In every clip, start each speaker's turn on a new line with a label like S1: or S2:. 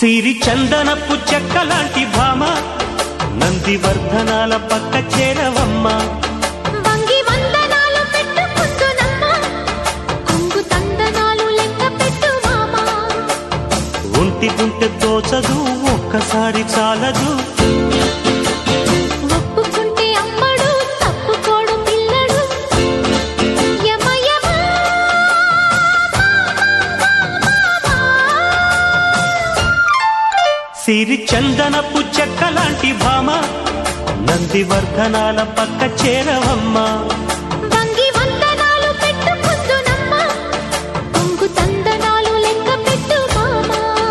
S1: సిరి చందనపు చెక్కలాంటి భామ నందివర్ధనాల పక్క చేరవమ్మ
S2: వంగి వందనాలు పెట్టుకుంటునమ్మ కొంగు తందనాలు లెక్క పెట్టు మామ
S1: ఒంటి గుంటె తోచదు ఒక్కసారి చాలదు
S2: ఒప్పుకుంటే అమ్మడు తప్పుకోడు పిల్లడు యమ యమ
S1: సిరి చందనపు చెక్కలాంటి భామ నందివర్ధనాల పక్క చేరవమ్మ
S2: వంగి వందనాలు పెట్టుకుంటునమ్మ కొంగు తందనాలు లెక్క పెట్టు మామ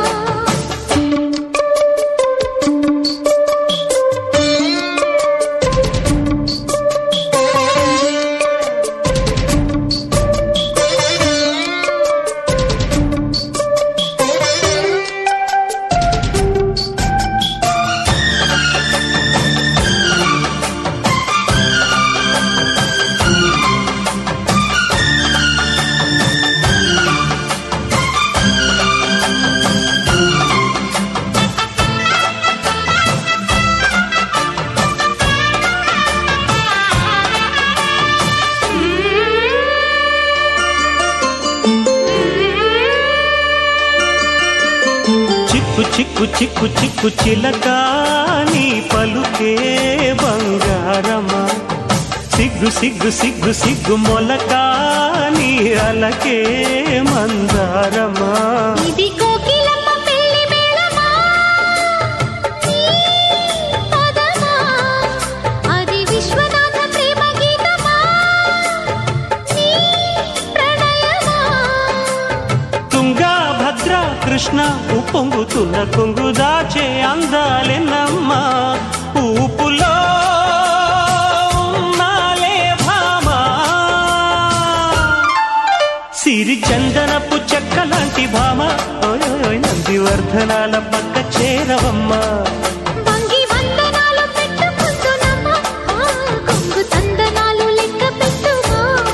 S1: చిక్కు చిక్కు చిక్కు చిలక నీ పలుకే బంగారమా సిగ్గు సిగ్గు సిగ్గు సిగ్గు మొలక నీ అలకే మందారమా
S2: ఇది కోకిలమ్మ పెళ్లి మేళమా నీ పదమా అది విశ్వనాథ ప్రేమ గీతమా నీ ప్రణయమా
S1: తుంగా భద్ర కృష్ణ ఉప్పొంగుతున్న కొంగు దాచే అందాలెన్నమ్మ ఊపులో ఉన్నాలే భామా సిరి చందనపు చెక్కలాంటి భామ నందివర్ధనాల పక్క చేరవమ్మ
S2: వంగి వందనాలు పెట్టుకుంటునమ్మ కొంగు తందనాలు లెక్క పెట్టు మామ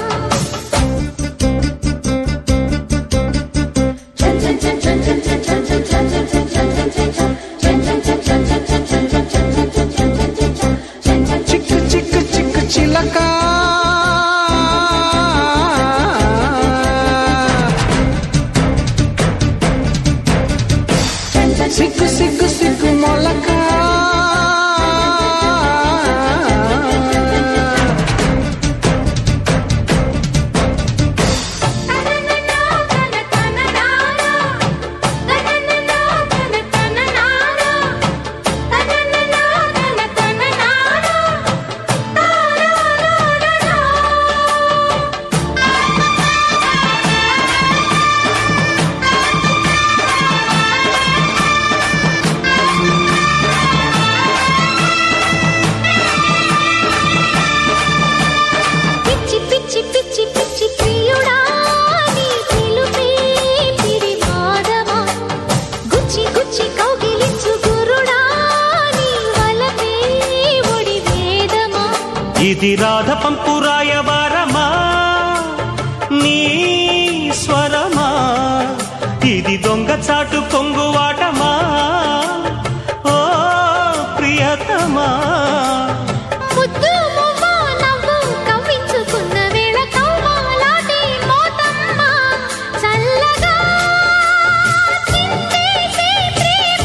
S1: చిక్కు చిక్కు చిక్కు చిలక సిగ్గు సిగ్గు సిగ్గు మొలక
S2: పిచ్చి పిచ్చి పిచ్చి పిచ్చి ప్రియుడా నీ పిలుపే పిరి మాధవా గుచ్చి గుచ్చి కౌగిలించు గురుడా నీ వలపే ఒడి వేదమా
S1: ఇది రాధ పంపు రాయవారమా నీ స్వరమా ఇది దొంగ చాటు కొంగువాటమా ఓ ప్రియతమా
S2: ముద్దు మువ్వ నవ్వు కవ్వించుకున్న వేళ కౌమాలాటి మోతమ్మ చల్లగా చిందేసే ప్రేమ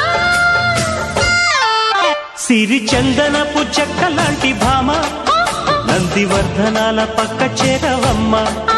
S1: సిరి చందనపు చెక్కలాంటి భామ నందివర్ధనాల పక్క చేరవమ్మ